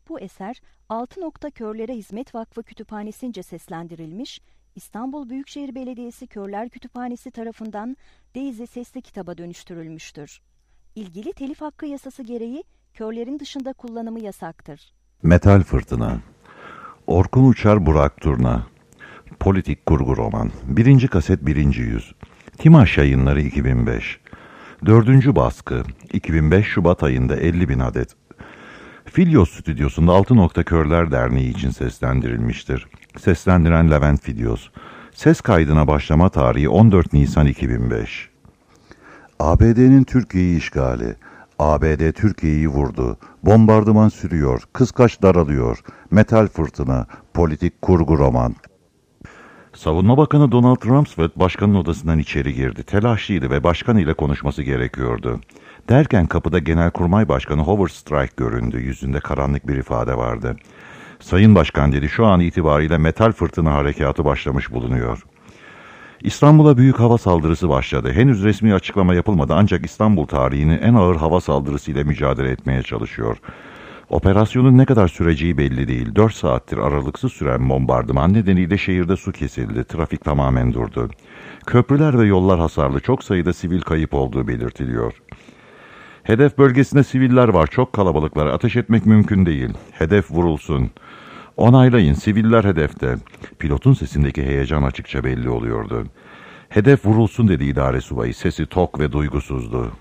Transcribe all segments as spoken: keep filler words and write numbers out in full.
Bu eser Altı Nokta Körlere Hizmet Vakfı Kütüphanesi'nce seslendirilmiş, İstanbul Büyükşehir Belediyesi Körler Kütüphanesi tarafından Daisy sesli kitaba dönüştürülmüştür. İlgili telif hakkı yasası gereği körlerin dışında kullanımı yasaktır. Metal Fırtına. Orkun Uçar, Burak Turna. Politik kurgu roman. Birinci kaset, birinci yüz. Timaş Yayınları, iki bin beş. Dördüncü baskı. iki bin beş Şubat ayında elli bin adet. Filyos stüdyosunda Altı Nokta Körler Derneği için seslendirilmiştir. Seslendiren Levent Filyos. Ses kaydına başlama tarihi on dört Nisan iki bin beş. A B D'nin Türkiye'yi işgali. A B D Türkiye'yi vurdu. Bombardıman sürüyor. Kıskaç daralıyor. Metal Fırtına. Politik kurgu roman. Savunma Bakanı Donald Rumsfeld başkanın odasından içeri girdi. Telaşlıydı ve başkan ile konuşması gerekiyordu. Derken kapıda Genelkurmay Başkanı Howard Strike göründü. Yüzünde karanlık bir ifade vardı. Sayın Başkan dedi, şu an itibariyle Metal Fırtına harekatı başlamış bulunuyor. İstanbul'a büyük hava saldırısı başladı. Henüz resmi açıklama yapılmadı ancak İstanbul tarihinin en ağır hava saldırısıyla mücadele etmeye çalışıyor. Operasyonun ne kadar süreceği belli değil. Dört saattir aralıksız süren bombardıman nedeniyle şehirde su kesildi. Trafik tamamen durdu. Köprüler ve yollar hasarlı. Çok sayıda sivil kayıp olduğu belirtiliyor. Hedef bölgesinde siviller var. Çok kalabalıklar. Ateş etmek mümkün değil. Hedef vurulsun. Onaylayın. Siviller hedefte. Pilotun sesindeki heyecan açıkça belli oluyordu. Hedef vurulsun dedi idare subayı. Sesi tok ve duygusuzdu.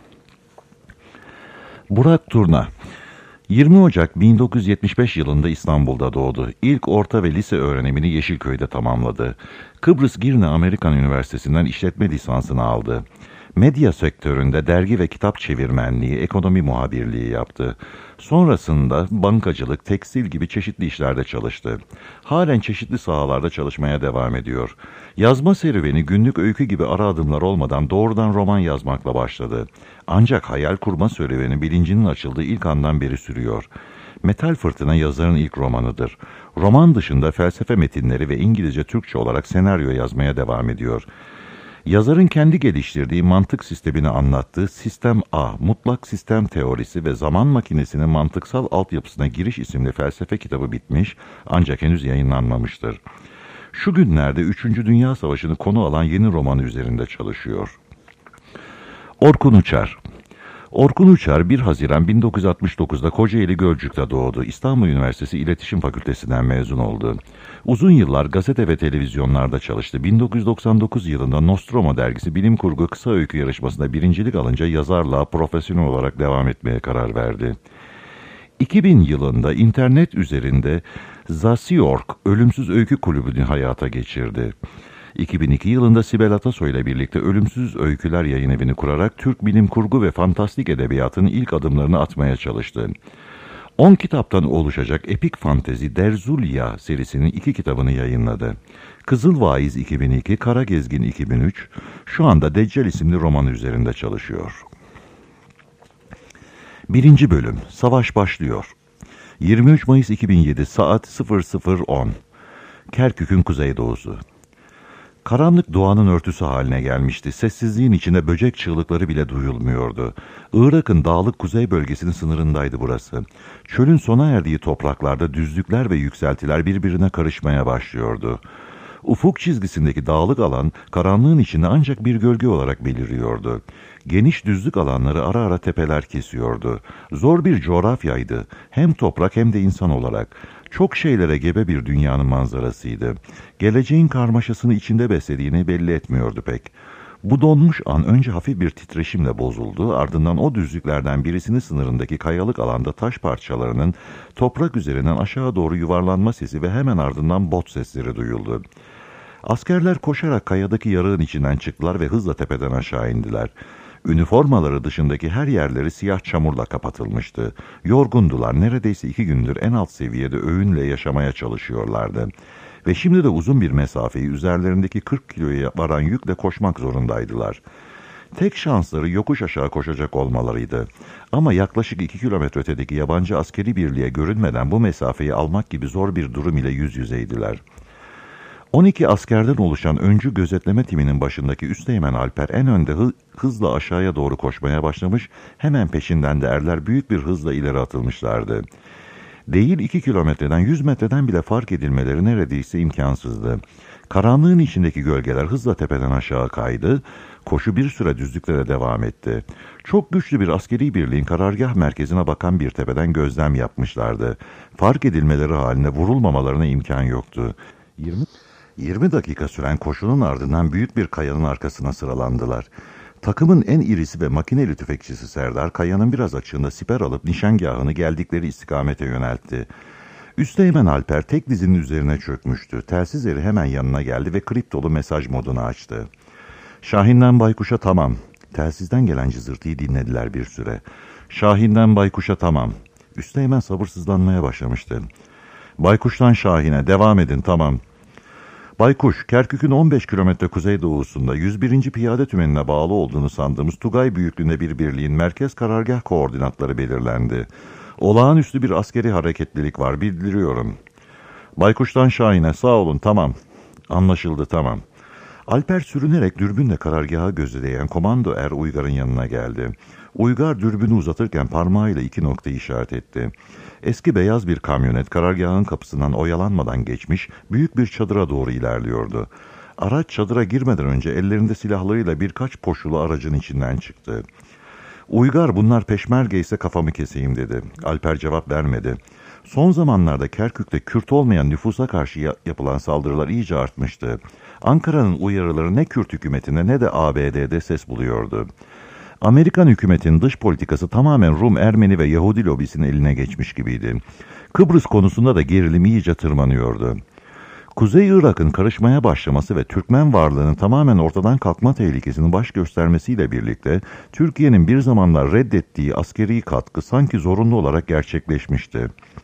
Burak Turna. yirmi Ocak bin dokuz yüz yetmiş beş yılında İstanbul'da doğdu. İlk orta ve lise öğrenimini Yeşilköy'de tamamladı. Kıbrıs Girne Amerikan Üniversitesi'nden işletme lisansını aldı. Medya sektöründe dergi ve kitap çevirmenliği, ekonomi muhabirliği yaptı. Sonrasında bankacılık, tekstil gibi çeşitli işlerde çalıştı. Halen çeşitli sahalarda çalışmaya devam ediyor. Yazma serüveni günlük öykü gibi ara adımlar olmadan doğrudan roman yazmakla başladı. Ancak hayal kurma serüveni bilincinin açıldığı ilk andan beri sürüyor. Metal Fırtına yazarın ilk romanıdır. Roman dışında felsefe metinleri ve İngilizce Türkçe olarak senaryo yazmaya devam ediyor. Yazarın kendi geliştirdiği mantık sistemini anlattığı Sistem A, Mutlak Sistem Teorisi ve Zaman Makinesi'nin Mantıksal Altyapısına Giriş isimli felsefe kitabı bitmiş ancak henüz yayınlanmamıştır. Şu günlerde üçüncü Dünya Savaşı'nı konu alan yeni romanı üzerinde çalışıyor. Orkun Uçar. Orkun Uçar bir Haziran bin dokuz yüz altmış dokuzda Kocaeli Gölcük'te doğdu. İstanbul Üniversitesi İletişim Fakültesinden mezun oldu. Uzun yıllar gazete ve televizyonlarda çalıştı. bin dokuz yüz doksan dokuz yılında Nostromo dergisi bilim kurgu kısa öykü yarışmasında birincilik alınca yazarlığa profesyonel olarak devam etmeye karar verdi. iki bin yılında internet üzerinde Zasiorg Ölümsüz Öykü Kulübü'nü hayata geçirdi. iki bin iki yılında Sibel Atasoy ile birlikte Ölümsüz Öyküler Yayınevi'ni kurarak Türk bilim kurgu ve fantastik edebiyatının ilk adımlarını atmaya çalıştı. on kitaptan oluşacak epik fantezi Derzulya serisinin iki kitabını yayınladı. Kızıl Vaiz iki bin iki, Kara Gezgin iki bin üç, şu anda Deccal isimli roman üzerinde çalışıyor. Birinci bölüm, Savaş başlıyor. yirmi üç Mayıs iki bin yedi, saat sıfır sıfır on. Kerkük'ün kuzeydoğusu. Karanlık doğanın örtüsü haline gelmişti. Sessizliğin içinde böcek çığlıkları bile duyulmuyordu. Irak'ın dağlık kuzey bölgesinin sınırındaydı burası. Çölün sona erdiği topraklarda düzlükler ve yükseltiler birbirine karışmaya başlıyordu. Ufuk çizgisindeki dağlık alan karanlığın içinde ancak bir gölge olarak beliriyordu. Geniş düzlük alanları ara ara tepeler kesiyordu. Zor bir coğrafyaydı. Hem toprak hem de insan olarak. Çok şeylere gebe bir dünyanın manzarasıydı. Geleceğin karmaşasını içinde beslediğini belli etmiyordu pek. Bu donmuş an önce hafif bir titreşimle bozuldu, ardından o düzlüklerden birisinin sınırındaki kayalık alanda taş parçalarının toprak üzerinden aşağı doğru yuvarlanma sesi ve hemen ardından bot sesleri duyuldu. Askerler koşarak kayadaki yarığın içinden çıktılar ve hızla tepeden aşağı indiler. Üniformaları dışındaki her yerleri siyah çamurla kapatılmıştı. Yorgundular, neredeyse iki gündür en alt seviyede öğünle yaşamaya çalışıyorlardı. Ve şimdi de uzun bir mesafeyi üzerlerindeki kırk kiloya varan yükle koşmak zorundaydılar. Tek şansları yokuş aşağı koşacak olmalarıydı. Ama yaklaşık iki kilometre ötedeki yabancı askeri birliğe görünmeden bu mesafeyi almak gibi zor bir durum ile yüz yüzeydiler. on iki askerden oluşan öncü gözetleme timinin başındaki Üsteğmen Alper en önde hı- hızla aşağıya doğru koşmaya başlamış, hemen peşinden de erler büyük bir hızla ileri atılmışlardı. Değil iki kilometreden, yüz metreden bile fark edilmeleri neredeyse imkansızdı. Karanlığın içindeki gölgeler hızla tepeden aşağı kaydı. Koşu bir süre düzlüklere devam etti. Çok güçlü bir askeri birliğin karargah merkezine bakan bir tepeden gözlem yapmışlardı. Fark edilmeleri haline vurulmamalarına imkan yoktu. yirmi yirmi dakika süren koşunun ardından büyük bir kayanın arkasına sıralandılar. Takımın en irisi ve makineli tüfekçisi Serdar, kayanın biraz açığında siper alıp nişangahını geldikleri istikamete yöneltti. Üsteğmen Alper tek dizinin üzerine çökmüştü. Telsiz eri hemen yanına geldi ve kriptolu mesaj modunu açtı. Şahin'den Baykuş'a tamam. Telsizden gelen cızırtıyı dinlediler bir süre. Şahin'den Baykuş'a tamam. Üsteğmen sabırsızlanmaya başlamıştı. Baykuş'tan Şahin'e devam edin tamam. Baykuş, Kerkük'ün on beş kilometre kuzeydoğusunda yüz birinci Piyade Tümeni'ne bağlı olduğunu sandığımız Tugay büyüklüğünde bir birliğin merkez karargah koordinatları belirlendi. Olağanüstü bir askeri hareketlilik var, bildiriyorum. Baykuş'tan Şahin'e sağ olun tamam. Anlaşıldı tamam. Alper sürünerek dürbünle karargaha gözleyen komando er Uygar'ın yanına geldi. Uygar dürbünü uzatırken parmağıyla iki noktayı işaret etti. Eski beyaz bir kamyonet karargahın kapısından oyalanmadan geçmiş, büyük bir çadıra doğru ilerliyordu. Araç çadıra girmeden önce ellerinde silahlarıyla birkaç poşulu aracın içinden çıktı. Uygar bunlar peşmerge ise kafamı keseyim dedi. Alper cevap vermedi. Son zamanlarda Kerkük'te Kürt olmayan nüfusa karşı yapılan saldırılar iyice artmıştı. Ankara'nın uyarıları ne Kürt hükümetine ne de A B D'de ses buluyordu. Amerikan hükümetinin dış politikası tamamen Rum, Ermeni ve Yahudi lobisinin eline geçmiş gibiydi. Kıbrıs konusunda da gerilim iyice tırmanıyordu. Kuzey Irak'ın karışmaya başlaması ve Türkmen varlığının tamamen ortadan kalkma tehlikesini baş göstermesiyle birlikte Türkiye'nin bir zamanlar reddettiği askeri katkı sanki zorunlu olarak gerçekleşmişti.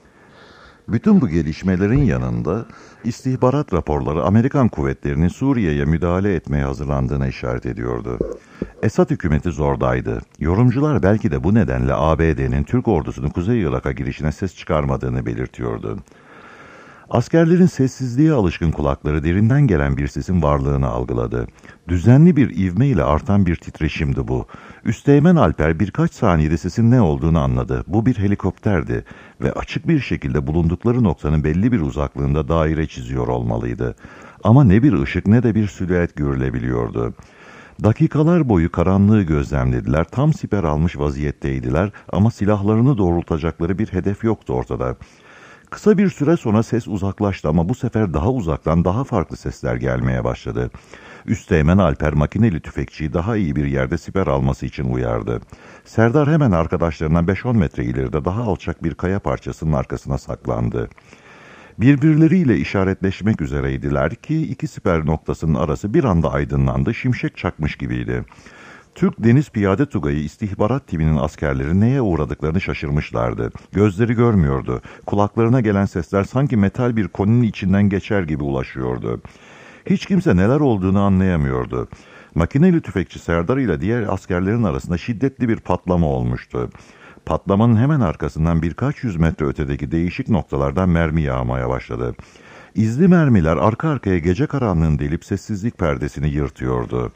Bütün bu gelişmelerin yanında istihbarat raporları Amerikan kuvvetlerinin Suriye'ye müdahale etmeye hazırlandığına işaret ediyordu. Esad hükümeti zordaydı. Yorumcular belki de bu nedenle A B D'nin Türk ordusunun Kuzey Irak'a girişine ses çıkarmadığını belirtiyordu. Askerlerin sessizliğe alışkın kulakları derinden gelen bir sesin varlığını algıladı. Düzenli bir ivme ile artan bir titreşimdi bu. Üsteğmen Alper birkaç saniyede sesin ne olduğunu anladı. Bu bir helikopterdi ve açık bir şekilde bulundukları noktanın belli bir uzaklığında daire çiziyor olmalıydı. Ama ne bir ışık ne de bir silüet görülebiliyordu. Dakikalar boyu karanlığı gözlemlediler, tam siper almış vaziyetteydiler ama silahlarını doğrultacakları bir hedef yoktu ortada. Kısa bir süre sonra ses uzaklaştı ama bu sefer daha uzaktan daha farklı sesler gelmeye başladı. Üsteğmen Alper makineli tüfekçiyi daha iyi bir yerde siper alması için uyardı. Serdar hemen arkadaşlarından beş on metre ileride daha alçak bir kaya parçasının arkasına saklandı. Birbirleriyle işaretleşmek üzereydiler ki iki siper noktasının arası bir anda aydınlandı, şimşek çakmış gibiydi. Türk Deniz Piyade Tugayı istihbarat timinin askerleri neye uğradıklarını şaşırmışlardı. Gözleri görmüyordu. Kulaklarına gelen sesler sanki metal bir koninin içinden geçer gibi ulaşıyordu. Hiç kimse neler olduğunu anlayamıyordu. Makineli tüfekçi Serdar ile diğer askerlerin arasında şiddetli bir patlama olmuştu. Patlamanın hemen arkasından birkaç yüz metre ötedeki değişik noktalardan mermi yağmaya başladı. İzli mermiler arka arkaya gece karanlığını delip sessizlik perdesini yırtıyordu.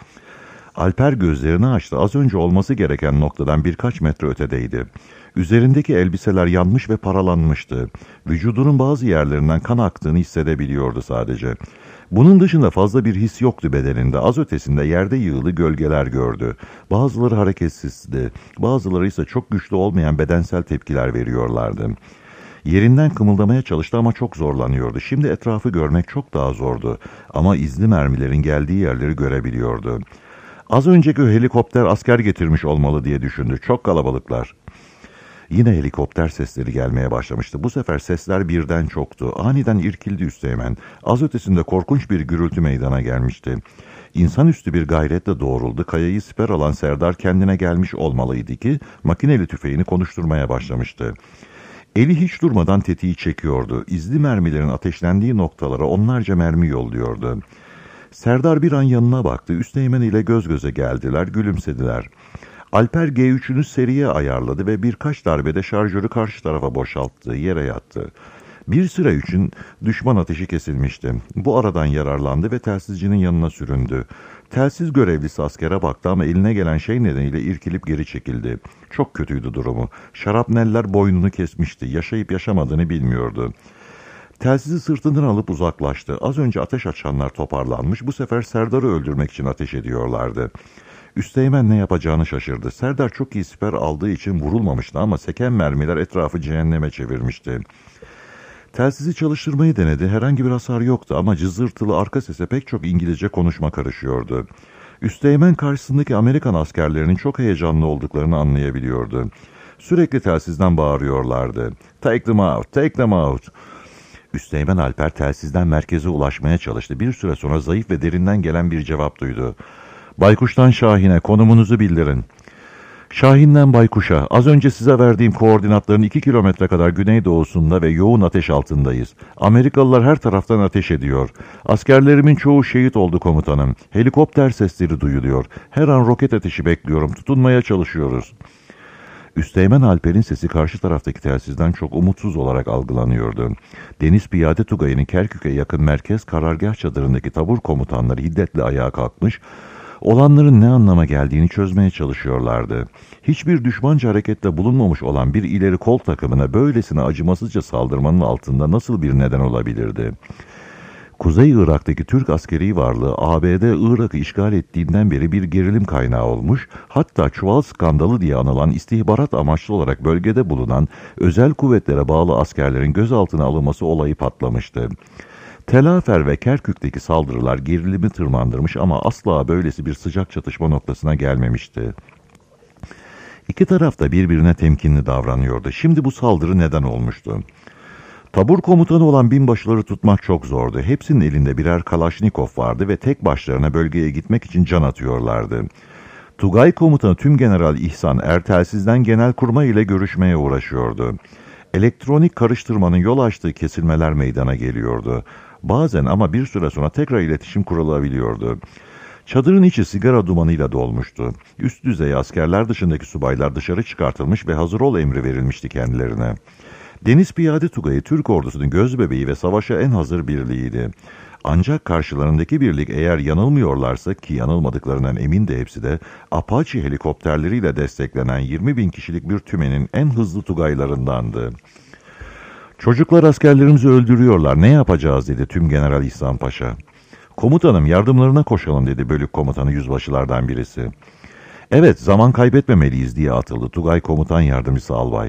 Alper gözlerini açtı. Az önce olması gereken noktadan birkaç metre ötedeydi. Üzerindeki elbiseler yanmış ve paralanmıştı. Vücudunun bazı yerlerinden kan aktığını hissedebiliyordu sadece. Bunun dışında fazla bir his yoktu bedeninde. Az ötesinde yerde yığılı gölgeler gördü. Bazıları hareketsizdi. Bazıları ise çok güçlü olmayan bedensel tepkiler veriyorlardı. Yerinden kımıldamaya çalıştı ama çok zorlanıyordu. Şimdi etrafı görmek çok daha zordu. Ama izli mermilerin geldiği yerleri görebiliyordu. Az önceki helikopter asker getirmiş olmalı diye düşündü. Çok kalabalıklar. Yine helikopter sesleri gelmeye başlamıştı. Bu sefer sesler birden çoktu. Aniden irkildi Üsteğmen. Az ötesinde korkunç bir gürültü meydana gelmişti. İnsanüstü bir gayretle doğruldu. Kayayı siper alan Serdar kendine gelmiş olmalıydı ki makineli tüfeğini konuşturmaya başlamıştı. Eli hiç durmadan tetiği çekiyordu. İzli mermilerin ateşlendiği noktalara onlarca mermi yolluyordu. Serdar bir an yanına baktı. Üsteğmen ile göz göze geldiler, gülümsediler. Alper G üç'ünü seriye ayarladı ve birkaç darbede şarjörü karşı tarafa boşalttı, yere yattı. Bir süre için düşman ateşi kesilmişti. Bu aradan yararlandı ve telsizcinin yanına süründü. Telsiz görevlisi askere baktı ama eline gelen şey nedeniyle irkilip geri çekildi. Çok kötüydü durumu. Şarapneller boynunu kesmişti. Yaşayıp yaşamadığını bilmiyordu. Telsizi sırtından alıp uzaklaştı. Az önce ateş açanlar toparlanmış. Bu sefer Serdar'ı öldürmek için ateş ediyorlardı. Üsteğmen ne yapacağını şaşırdı. Serdar çok iyi siper aldığı için vurulmamıştı ama seken mermiler etrafı cehenneme çevirmişti. Telsizi çalıştırmayı denedi. Herhangi bir hasar yoktu ama cızırtılı arka sese pek çok İngilizce konuşma karışıyordu. Üsteğmen karşısındaki Amerikan askerlerinin çok heyecanlı olduklarını anlayabiliyordu. Sürekli telsizden bağırıyorlardı. "Take them out, take them out." Üsteğmen Alper telsizden merkeze ulaşmaya çalıştı. Bir süre sonra zayıf ve derinden gelen bir cevap duydu. "Baykuş'tan Şahin'e konumunuzu bildirin." "Şahin'den Baykuş'a, az önce size verdiğim koordinatların iki kilometre kadar güneydoğusunda ve yoğun ateş altındayız. Amerikalılar her taraftan ateş ediyor. Askerlerimin çoğu şehit oldu komutanım. Helikopter sesleri duyuluyor. Her an roket ateşi bekliyorum. Tutunmaya çalışıyoruz." Üsteğmen Alper'in sesi karşı taraftaki telsizden çok umutsuz olarak algılanıyordu. Deniz Piyade Tugayı'nın Kerkük'e yakın merkez karargah çadırındaki tabur komutanları hiddetle ayağa kalkmış, olanların ne anlama geldiğini çözmeye çalışıyorlardı. Hiçbir düşmanca harekette bulunmamış olan bir ileri kol takımına böylesine acımasızca saldırmanın altında nasıl bir neden olabilirdi? Kuzey Irak'taki Türk askeri varlığı A B D Irak'ı işgal ettiğinden beri bir gerilim kaynağı olmuş, hatta çuval skandalı diye anılan istihbarat amaçlı olarak bölgede bulunan özel kuvvetlere bağlı askerlerin gözaltına alınması olayı patlamıştı. Telafer ve Kerkük'teki saldırılar gerilimi tırmandırmış ama asla böylesi bir sıcak çatışma noktasına gelmemişti. İki taraf da birbirine temkinli davranıyordu. Şimdi bu saldırı neden olmuştu? Tabur komutanı olan binbaşıları tutmak çok zordu. Hepsinin elinde birer Kalaşnikov vardı ve tek başlarına bölgeye gitmek için can atıyorlardı. Tugay komutanı Tümgeneral İhsan Ertelsiz'den Genelkurmay ile görüşmeye uğraşıyordu. Elektronik karıştırmanın yol açtığı kesilmeler meydana geliyordu. Bazen ama bir süre sonra tekrar iletişim kurulabiliyordu. Çadırın içi sigara dumanıyla dolmuştu. Üst düzey askerler dışındaki subaylar dışarı çıkartılmış ve hazır ol emri verilmişti kendilerine. Deniz Piyade Tugayı Türk ordusunun gözbebeği ve savaşa en hazır birliğiydi. Ancak karşılarındaki birlik eğer yanılmıyorlarsa, ki yanılmadıklarından emin de hepsi de, Apache helikopterleriyle desteklenen yirmi bin kişilik bir tümenin en hızlı Tugaylarındandı. "Çocuklar askerlerimizi öldürüyorlar, ne yapacağız?" dedi Tümgeneral İhsan Paşa. "Komutanım, yardımlarına koşalım," dedi bölük komutanı yüzbaşılardan birisi. "Evet, zaman kaybetmemeliyiz," diye atıldı Tugay komutan yardımcısı albay.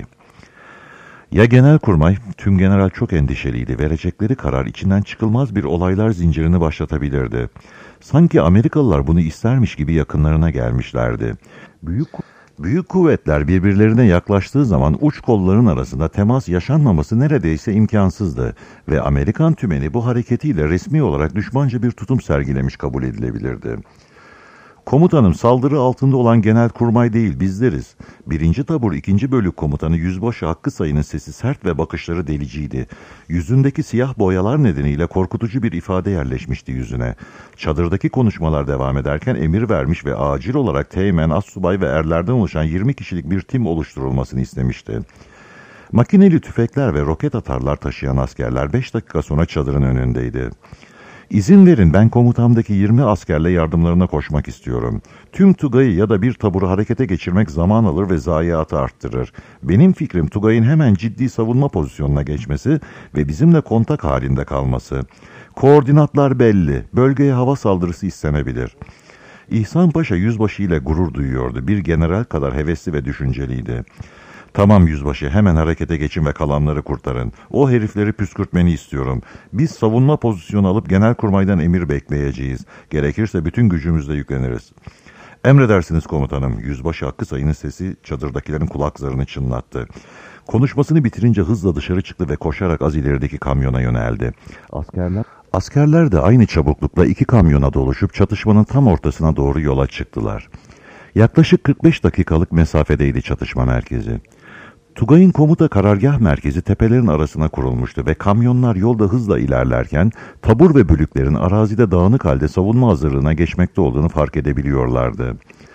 Ya Genelkurmay, Tümgeneral çok endişeliydi. Verecekleri karar içinden çıkılmaz bir olaylar zincirini başlatabilirdi. Sanki Amerikalılar bunu istermiş gibi yakınlarına gelmişlerdi. Büyük büyük kuvvetler birbirlerine yaklaştığı zaman uç kolların arasında temas yaşanmaması neredeyse imkansızdı ve Amerikan tümeni bu hareketiyle resmi olarak düşmanca bir tutum sergilemiş kabul edilebilirdi. "Komutanım, saldırı altında olan Genelkurmay değil, bizleriz." Birinci tabur ikinci bölük komutanı Yüzbaşı Hakkı Sayın'ın sesi sert ve bakışları deliciydi. Yüzündeki siyah boyalar nedeniyle korkutucu bir ifade yerleşmişti yüzüne. Çadırdaki konuşmalar devam ederken emir vermiş ve acil olarak teğmen, astsubay ve erlerden oluşan yirmi kişilik bir tim oluşturulmasını istemişti. Makineli tüfekler ve roket atarlar taşıyan askerler beş dakika sonra çadırın önündeydi. "İzin verin, ben komutamdaki yirmi askerle yardımlarına koşmak istiyorum. Tüm Tugay'ı ya da bir taburu harekete geçirmek zaman alır ve zayiatı arttırır. Benim fikrim Tugay'ın hemen ciddi savunma pozisyonuna geçmesi ve bizimle kontak halinde kalması. Koordinatlar belli, bölgeye hava saldırısı istenebilir." İhsan Paşa yüzbaşı ile gurur duyuyordu. Bir general kadar hevesli ve düşünceliydi. "Tamam yüzbaşı, hemen harekete geçin ve kalanları kurtarın. O herifleri püskürtmeni istiyorum. Biz savunma pozisyonu alıp Genelkurmay'dan emir bekleyeceğiz. Gerekirse bütün gücümüzle yükleniriz." "Emredersiniz komutanım." Yüzbaşı Hakkı Sayın'ın sesi çadırdakilerin kulak zarını çınlattı. Konuşmasını bitirince hızla dışarı çıktı ve koşarak az ilerideki kamyona yöneldi. Askerler Askerler de aynı çabuklukla iki kamyona doluşup çatışmanın tam ortasına doğru yola çıktılar. Yaklaşık kırk beş dakikalık mesafedeydi çatışma merkezi. Tugay'ın komuta karargah merkezi tepelerin arasına kurulmuştu ve kamyonlar yolda hızla ilerlerken tabur ve bölüklerin arazide dağınık halde savunma hazırlığına geçmekte olduğunu fark edebiliyorlardı.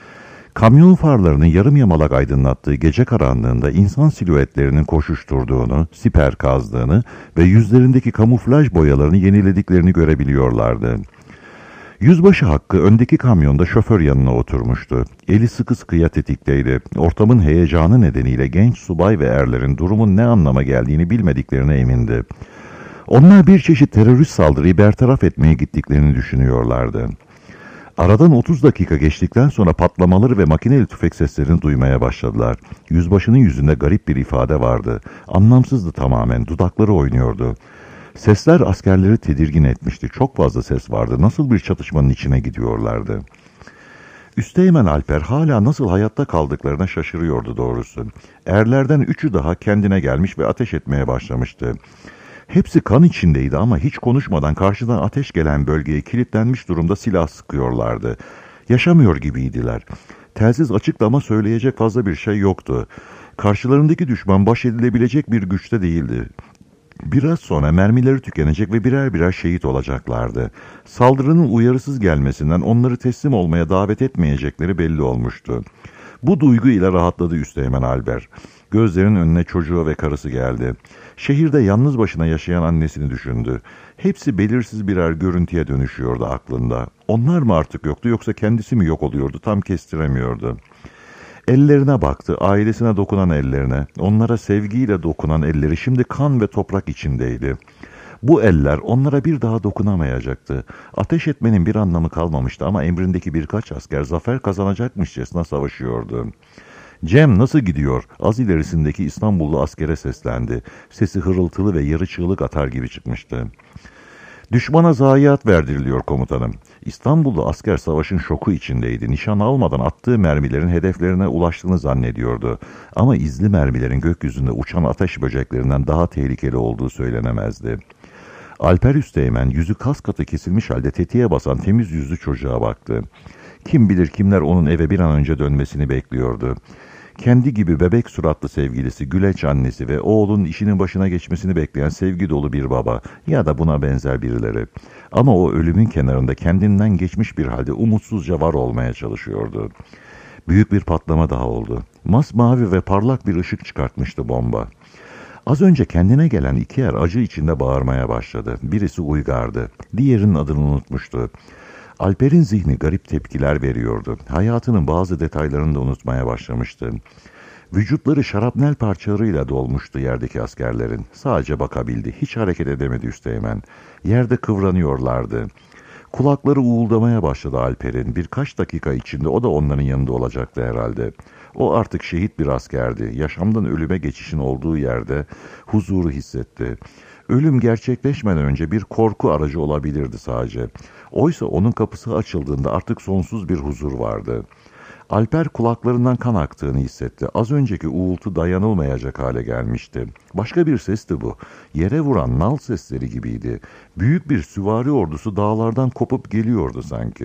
Kamyon farlarının yarım yamalak aydınlattığı gece karanlığında insan silüetlerinin koşuşturduğunu, siper kazdığını ve yüzlerindeki kamuflaj boyalarını yenilediklerini görebiliyorlardı. Yüzbaşı Hakkı öndeki kamyonda şoför yanına oturmuştu. Eli sıkı sıkıya tetikteydi. Ortamın heyecanı nedeniyle genç subay ve erlerin durumun ne anlama geldiğini bilmediklerine emindi. Onlar bir çeşit terörist saldırıyı bertaraf etmeye gittiklerini düşünüyorlardı. Aradan otuz dakika geçtikten sonra patlamaları ve makineli tüfek seslerini duymaya başladılar. Yüzbaşının yüzünde garip bir ifade vardı. Anlamsızdı tamamen, dudakları oynuyordu. Sesler askerleri tedirgin etmişti. Çok fazla ses vardı. Nasıl bir çatışmanın içine gidiyorlardı. Üsteğmen Alper hala nasıl hayatta kaldıklarına şaşırıyordu doğrusu. Erlerden üçü daha kendine gelmiş ve ateş etmeye başlamıştı. Hepsi kan içindeydi ama hiç konuşmadan karşıdan ateş gelen bölgeye kilitlenmiş durumda silah sıkıyorlardı. Yaşamıyor gibiydiler. Telsiz açıktı ama söyleyecek fazla bir şey yoktu. Karşılarındaki düşman baş edilebilecek bir güçte değildi. Biraz sonra mermileri tükenecek ve birer birer şehit olacaklardı. Saldırının uyarısız gelmesinden onları teslim olmaya davet etmeyecekleri belli olmuştu. Bu duygu ile rahatladı Üsteğmen Alper. Gözlerinin önüne çocuğu ve karısı geldi. Şehirde yalnız başına yaşayan annesini düşündü. Hepsi belirsiz birer görüntüye dönüşüyordu aklında. Onlar mı artık yoktu yoksa kendisi mi yok oluyordu tam kestiremiyordu. Ellerine baktı, ailesine dokunan ellerine, onlara sevgiyle dokunan elleri şimdi kan ve toprak içindeydi. Bu eller onlara bir daha dokunamayacaktı. Ateş etmenin bir anlamı kalmamıştı ama emrindeki birkaç asker zafer kazanacakmışçasına savaşıyordu. "Cem nasıl gidiyor?" Az ilerisindeki İstanbullu askere seslendi. Sesi hırıltılı ve yarı çığlık atar gibi çıkmıştı. "Düşmana zayiat verdiriliyor komutanım." İstanbullu asker savaşın şoku içindeydi. Nişan almadan attığı mermilerin hedeflerine ulaştığını zannediyordu. Ama izli mermilerin gökyüzünde uçan ateş böceklerinden daha tehlikeli olduğu söylenemezdi. Alper Üsteğmen yüzü kas katı kesilmiş halde tetiğe basan temiz yüzlü çocuğa baktı. Kim bilir kimler onun eve bir an önce dönmesini bekliyordu. Kendi gibi bebek suratlı sevgilisi, güleç annesi ve oğlunun işinin başına geçmesini bekleyen sevgi dolu bir baba ya da buna benzer birileri. Ama o ölümün kenarında kendinden geçmiş bir halde umutsuzca var olmaya çalışıyordu. Büyük bir patlama daha oldu. Masmavi ve parlak bir ışık çıkartmıştı bomba. Az önce kendine gelen iki er acı içinde bağırmaya başladı. Birisi Uygar'dı, diğerinin adını unutmuştu. Alper'in zihni garip tepkiler veriyordu. Hayatının bazı detaylarını da unutmaya başlamıştı. Vücutları şarapnel parçalarıyla dolmuştu yerdeki askerlerin. Sadece bakabildi. Hiç hareket edemedi Üsteğmen. Yerde kıvranıyorlardı. Kulakları uğuldamaya başladı Alper'in. Birkaç dakika içinde o da onların yanında olacaktı herhalde. O artık şehit bir askerdi. Yaşamdan ölüme geçişin olduğu yerde huzuru hissetti. Ölüm gerçekleşmeden önce bir korku aracı olabilirdi sadece. Oysa onun kapısı açıldığında artık sonsuz bir huzur vardı. Alper kulaklarından kan aktığını hissetti. Az önceki uğultu dayanılmayacak hale gelmişti. Başka bir sesti bu. Yere vuran nal sesleri gibiydi. Büyük bir süvari ordusu dağlardan kopup geliyordu sanki.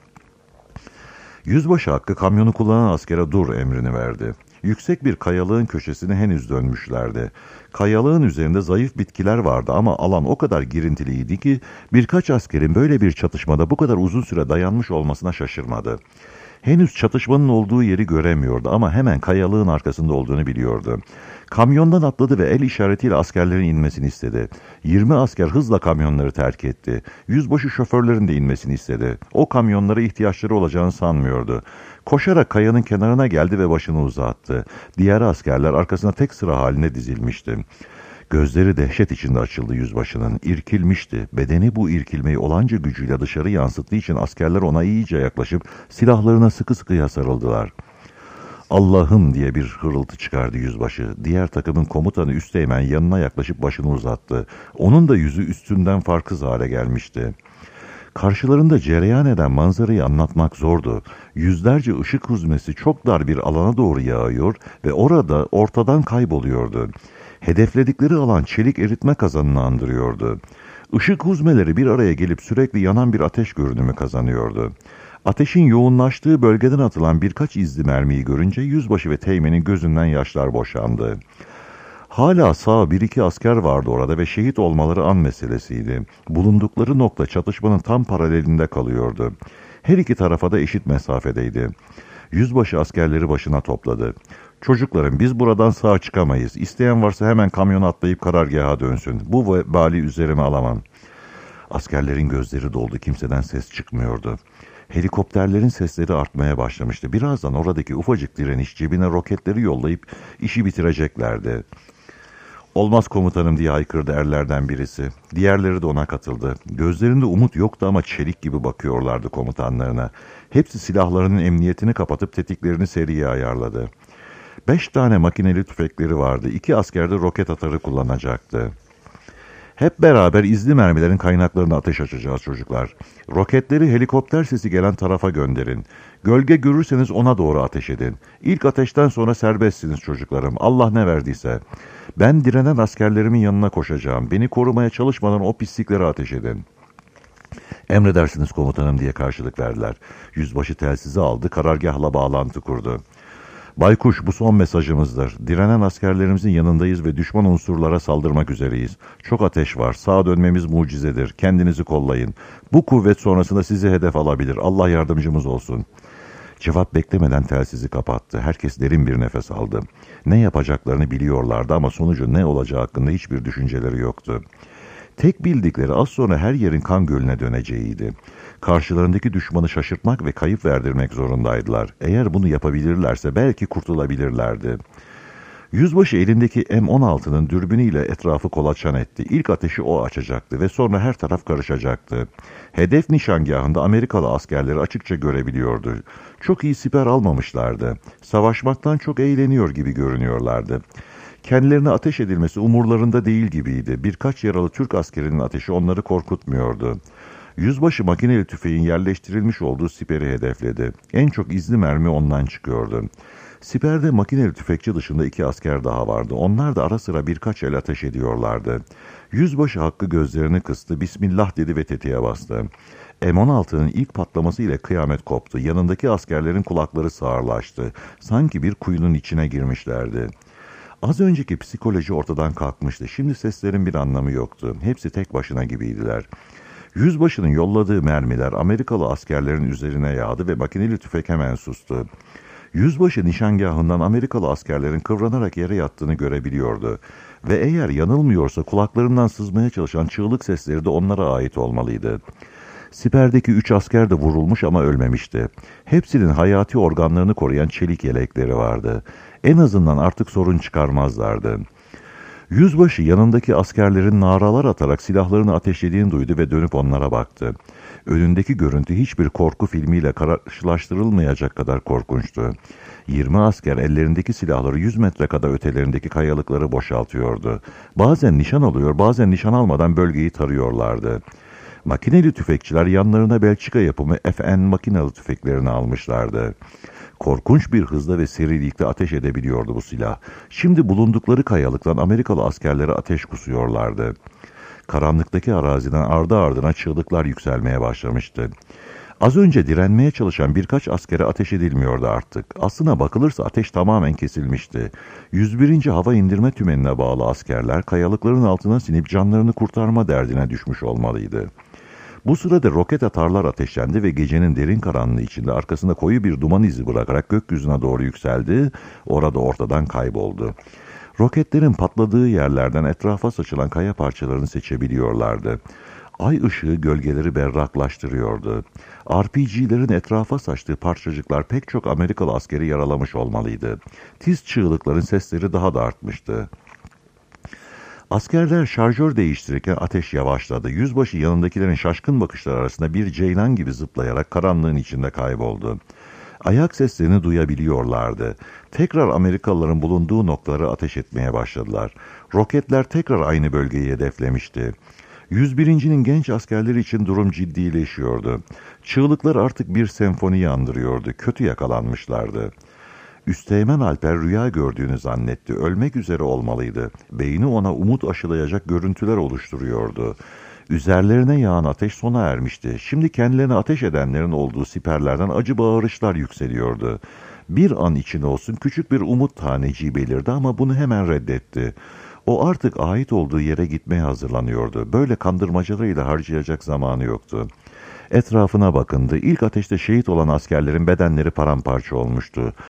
Yüzbaşı Hakkı kamyonu kullanan askere dur emrini verdi. Yüksek bir kayalığın köşesine henüz dönmüşlerdi. Kayalığın üzerinde zayıf bitkiler vardı ama alan o kadar girintiliydi ki birkaç askerin böyle bir çatışmada bu kadar uzun süre dayanmış olmasına şaşırmadı. Henüz çatışmanın olduğu yeri göremiyordu ama hemen kayalığın arkasında olduğunu biliyordu. Kamyondan atladı ve el işaretiyle askerlerin inmesini istedi. Yirmi asker hızla kamyonları terk etti. Yüzbaşı şoförlerin de inmesini istedi. O kamyonlara ihtiyaçları olacağını sanmıyordu. Koşarak kayanın kenarına geldi ve başını uzattı. Diğer askerler arkasına tek sıra halinde dizilmişti. Gözleri dehşet içinde açıldı yüzbaşının. İrkilmişti. Bedeni bu irkilmeyi olanca gücüyle dışarı yansıttığı için askerler ona iyice yaklaşıp silahlarına sıkı sıkıya sarıldılar. "Allah'ım!" diye bir hırıltı çıkardı yüzbaşı. Diğer takımın komutanı Üsteğmen yanına yaklaşıp başını uzattı. Onun da yüzü üstünden farksız hale gelmişti. Karşılarında cereyan eden manzarayı anlatmak zordu. Yüzlerce ışık huzmesi çok dar bir alana doğru yağıyor ve orada ortadan kayboluyordu. Hedefledikleri alan çelik eritme kazanını andırıyordu. Işık huzmeleri bir araya gelip sürekli yanan bir ateş görünümü kazanıyordu. Ateşin yoğunlaştığı bölgeden atılan birkaç izli mermiyi görünce yüzbaşı ve teğmenin gözünden yaşlar boşandı. Hala sağ bir iki asker vardı orada ve şehit olmaları an meselesiydi. Bulundukları nokta çatışmanın tam paralelinde kalıyordu. Her iki tarafa da eşit mesafedeydi. Yüzbaşı askerleri başına topladı. "Çocuklarım, biz buradan sağ çıkamayız. İsteyen varsa hemen kamyona atlayıp karargaha dönsün. Bu vebali üzerime alamam." Askerlerin gözleri doldu, kimseden ses çıkmıyordu. Helikopterlerin sesleri artmaya başlamıştı. Birazdan oradaki ufacık direniş cebine roketleri yollayıp işi bitireceklerdi. "Olmaz komutanım," diye haykırdı erlerden birisi. Diğerleri de ona katıldı. Gözlerinde umut yoktu ama çelik gibi bakıyorlardı komutanlarına. Hepsi silahlarının emniyetini kapatıp tetiklerini seriye ayarladı. Beş tane makineli tüfekleri vardı. İki asker de roket atarı kullanacaktı. "Hep beraber izli mermilerin kaynaklarına ateş açacağız çocuklar. Roketleri helikopter sesi gelen tarafa gönderin. Gölge görürseniz ona doğru ateş edin. İlk ateşten sonra serbestsiniz çocuklarım. Allah ne verdiyse. Ben direnen askerlerimin yanına koşacağım. Beni korumaya çalışmadan o pisliklere ateş edin." "Emredersiniz komutanım," diye karşılık verdiler. Yüzbaşı telsizi aldı, karargahla bağlantı kurdu. "Baykuş, bu son mesajımızdır. Direnen askerlerimizin yanındayız ve düşman unsurlara saldırmak üzereyiz. Çok ateş var. Sağa dönmemiz mucizedir. Kendinizi kollayın. Bu kuvvet sonrasında sizi hedef alabilir. Allah yardımcımız olsun." Cevap beklemeden telsizi kapattı. Herkes derin bir nefes aldı. Ne yapacaklarını biliyorlardı ama sonucu ne olacağı hakkında hiçbir düşünceleri yoktu. Tek bildikleri az sonra her yerin kan gölüne döneceğiydi. Karşılarındaki düşmanı şaşırtmak ve kayıp verdirmek zorundaydılar. Eğer bunu yapabilirlerse belki kurtulabilirlerdi. Yüzbaşı elindeki M on altının dürbünüyle etrafı kolaçan etti. İlk ateşi o açacaktı ve sonra her taraf karışacaktı. Hedef nişangahında Amerikalı askerleri açıkça görebiliyordu. Çok iyi siper almamışlardı. Savaşmaktan çok eğleniyor gibi görünüyorlardı. Kendilerine ateş edilmesi umurlarında değil gibiydi. Birkaç yaralı Türk askerinin ateşi onları korkutmuyordu. Yüzbaşı makineli tüfeğin yerleştirilmiş olduğu siperi hedefledi. En çok izli mermi ondan çıkıyordu. Siperde makineli tüfekçi dışında iki asker daha vardı. Onlar da ara sıra birkaç el ateş ediyorlardı. Yüzbaşı Hakkı gözlerini kıstı, "Bismillah," dedi ve tetiğe bastı. M on altının ilk patlaması ile kıyamet koptu. Yanındaki askerlerin kulakları sağırlaştı. Sanki bir kuyunun içine girmişlerdi. Az önceki psikoloji ortadan kalkmıştı. Şimdi seslerin bir anlamı yoktu. Hepsi tek başına gibiydiler. Yüzbaşının yolladığı mermiler Amerikalı askerlerin üzerine yağdı ve makineli tüfek hemen sustu. Yüzbaşı nişangahından Amerikalı askerlerin kıvranarak yere yattığını görebiliyordu. Ve eğer yanılmıyorsa kulaklarından sızmaya çalışan çığlık sesleri de onlara ait olmalıydı. Siperdeki üç asker de vurulmuş ama ölmemişti. Hepsinin hayati organlarını koruyan çelik yelekleri vardı. En azından artık sorun çıkarmazlardı. Yüzbaşı yanındaki askerlerin naralar atarak silahlarını ateşlediğini duydu ve dönüp onlara baktı. Önündeki görüntü hiçbir korku filmiyle karşılaştırılmayacak kadar korkunçtu. Yirmi asker ellerindeki silahları yüz metre kadar ötelerindeki kayalıkları boşaltıyordu. Bazen nişan alıyor, bazen nişan almadan bölgeyi tarıyorlardı. Makineli tüfekçiler yanlarına Belçika yapımı F N makinalı tüfeklerini almışlardı. Korkunç bir hızla ve serilikle ateş edebiliyordu bu silah. Şimdi bulundukları kayalıktan Amerikalı askerlere ateş kusuyorlardı. Karanlıktaki araziden ardı ardına çığlıklar yükselmeye başlamıştı. Az önce direnmeye çalışan birkaç askere ateş edilmiyordu artık. Aslına bakılırsa ateş tamamen kesilmişti. yüz birinci Hava İndirme Tümeni'ne bağlı askerler kayalıkların altına sinip canlarını kurtarma derdine düşmüş olmalıydı. Bu sırada roket atarlar ateşlendi ve gecenin derin karanlığı içinde arkasında koyu bir duman izi bırakarak gökyüzüne doğru yükseldi, orada ortadan kayboldu. Roketlerin patladığı yerlerden etrafa saçılan kaya parçalarını seçebiliyorlardı. Ay ışığı gölgeleri berraklaştırıyordu. R P G'lerin etrafa saçtığı parçacıklar pek çok Amerikalı askeri yaralamış olmalıydı. Tiz çığlıkların sesleri daha da artmıştı. Askerler şarjör değiştirirken ateş yavaşladı. Yüzbaşı yanındakilerin şaşkın bakışları arasında bir ceylan gibi zıplayarak karanlığın içinde kayboldu. Ayak seslerini duyabiliyorlardı. Tekrar Amerikalıların bulunduğu noktalara ateş etmeye başladılar. Roketler tekrar aynı bölgeyi hedeflemişti. yüz birincinin genç askerleri için durum ciddileşiyordu. Çığlıklar artık bir senfoniyi andırıyordu. Kötü yakalanmışlardı. Üsteğmen Alper rüya gördüğünü zannetti. Ölmek üzere olmalıydı. Beyni ona umut aşılayacak görüntüler oluşturuyordu. Üzerlerine yağan ateş sona ermişti. Şimdi kendilerine ateş edenlerin olduğu siperlerden acı bağırışlar yükseliyordu. Bir an için olsun küçük bir umut taneciği belirdi ama bunu hemen reddetti. O artık ait olduğu yere gitmeye hazırlanıyordu. Böyle kandırmacalarıyla harcayacak zamanı yoktu. Etrafına bakındı. İlk ateşte şehit olan askerlerin bedenleri paramparça olmuştu.